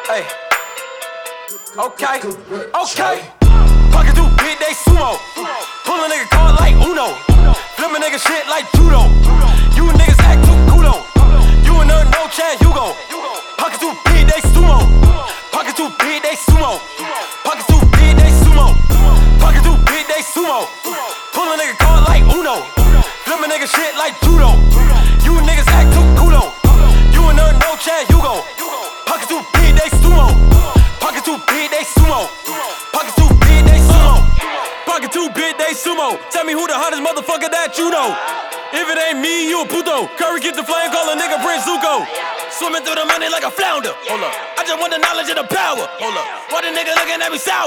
Hey, okay, okay. Pocket too big, they sumo. Pull a nigga card like Uno. Flip a nigga shit like judo. You niggas act too kudo. You a nerd, no chance, you go. Pocket too big, they sumo. Pocket too big, they sumo. Pocket too big, they sumo. Pocket too big, they sumo. Pull a nigga card like Uno. Flip a nigga shit like judo. You niggas act too kudo. You a nerd, no chance, you go. Pocket too big, they sumo. Pocket too big, they sumo. Pocket too big, they sumo. Pocket too big, they sumo. Tell me who the hottest motherfucker that you know. If it ain't me, you a puto. Curry get the flame, call a nigga Prince Zuko. Swimming through the money like a flounder. Hold up. I just want the knowledge and the power. Hold up. Why the nigga looking at me sour?